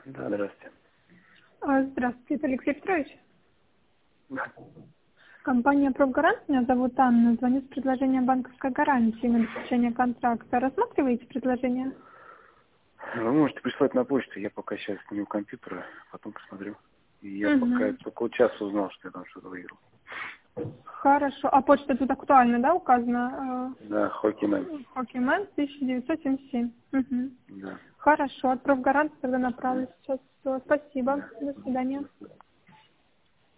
Да, здравствуйте. Здравствуйте, это Алексей Петрович. Да. Компания «Профгарант», меня зовут Анна, звоню с предложением банковской гарантии на заключение контракта. Рассматриваете предложение? Вы можете прислать на почту, я пока сейчас не у компьютера, потом посмотрю. И я пока только вот сейчас узнал, что я там что-то выиграл. Хорошо. А почта тут актуальна, да, указана? Да, Хокимен. Хокимен 1977. Да. Хорошо, от «Профгаранта» тогда направлю сейчас. Все, спасибо. Да. До свидания.